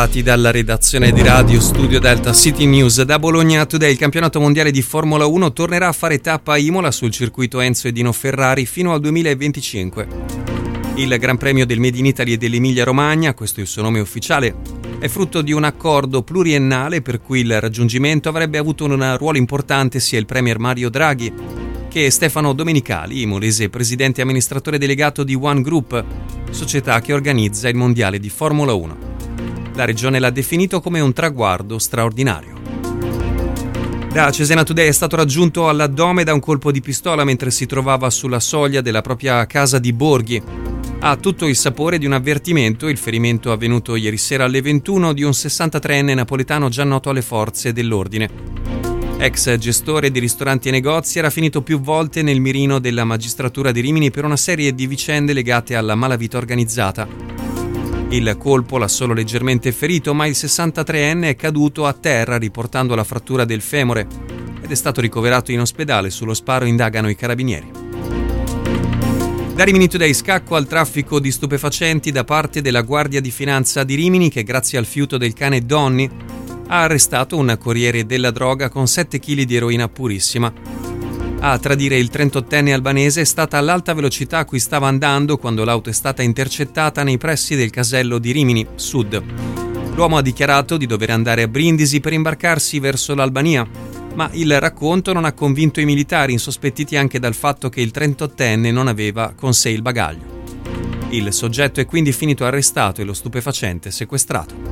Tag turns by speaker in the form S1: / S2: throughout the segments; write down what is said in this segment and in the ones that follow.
S1: bentrovati dalla redazione di Radio Studio Delta City News. Da Bologna Today, il campionato mondiale di Formula 1 tornerà a fare tappa a Imola sul circuito Enzo e Dino Ferrari fino al 2025. Il Gran Premio del Made in Italy e dell'Emilia Romagna, questo è il suo nome ufficiale, è frutto di un accordo pluriennale per cui il raggiungimento avrebbe avuto un ruolo importante sia il premier Mario Draghi che Stefano Domenicali, imolese presidente e amministratore delegato di One Group, società che organizza il mondiale di Formula 1. La regione l'ha definito come un traguardo straordinario. Da Cesena Today è stato raggiunto all'addome da un colpo di pistola mentre si trovava sulla soglia della propria casa di Borghi. Ha tutto il sapore di un avvertimento il ferimento avvenuto ieri sera alle 21 di un 63enne napoletano già noto alle forze dell'ordine. Ex gestore di ristoranti e negozi, era finito più volte nel mirino della magistratura di Rimini per una serie di vicende legate alla malavita organizzata. Il colpo l'ha solo leggermente ferito, ma il 63enne è caduto a terra riportando la frattura del femore ed è stato ricoverato in ospedale. Sullo sparo indagano i carabinieri. Da Rimini Today, scacco al traffico di stupefacenti da parte della Guardia di Finanza di Rimini che, grazie al fiuto del cane Donny, ha arrestato un corriere della droga con 7 kg di eroina purissima. A tradire il 38enne albanese è stata l'alta velocità a cui stava andando quando l'auto è stata intercettata nei pressi del casello di Rimini Sud. L'uomo ha dichiarato di dover andare a Brindisi per imbarcarsi verso l'Albania, ma il racconto non ha convinto i militari, insospettiti anche dal fatto che il 38enne non aveva con sé il bagaglio. Il soggetto è quindi finito arrestato e lo stupefacente sequestrato.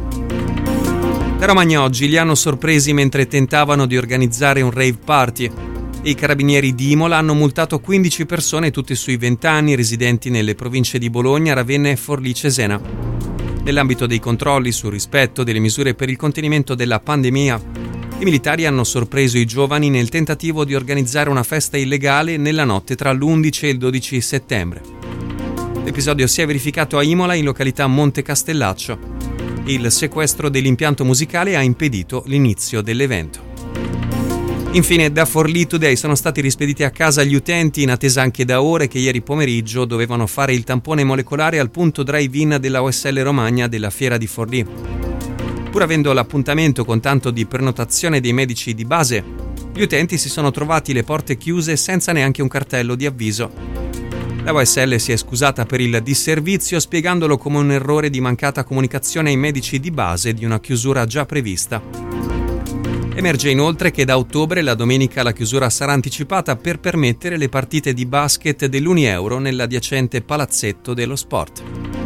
S1: Da Romagna oggi li hanno sorpresi mentre tentavano di organizzare un rave party. I carabinieri di Imola hanno multato 15 persone, tutte sui 20 anni, residenti nelle province di Bologna, Ravenna e Forlì-Cesena. Nell'ambito dei controlli sul rispetto delle misure per il contenimento della pandemia, i militari hanno sorpreso i giovani nel tentativo di organizzare una festa illegale nella notte tra l'11 e il 12 settembre. L'episodio si è verificato a Imola, in località Monte Castellaccio. Il sequestro dell'impianto musicale ha impedito l'inizio dell'evento. Infine, da Forlì Today sono stati rispediti a casa gli utenti in attesa anche da ore che ieri pomeriggio dovevano fare il tampone molecolare al punto drive-in della OSL Romagna della Fiera di Forlì. Pur avendo l'appuntamento con tanto di prenotazione dei medici di base, gli utenti si sono trovati le porte chiuse senza neanche un cartello di avviso. La OSL si è scusata per il disservizio spiegandolo come un errore di mancata comunicazione ai medici di base di una chiusura già prevista. Emerge inoltre che da ottobre la domenica la chiusura sarà anticipata per permettere le partite di basket dell'Unieuro nell'adiacente palazzetto dello sport.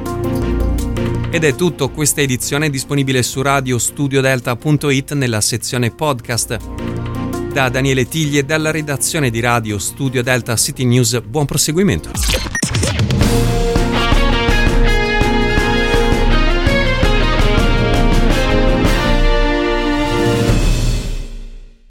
S1: Ed è tutto, questa edizione è disponibile su radiostudiodelta.it nella sezione podcast. Da Daniele Tigli e dalla redazione di Radio Studio Delta City News, buon proseguimento.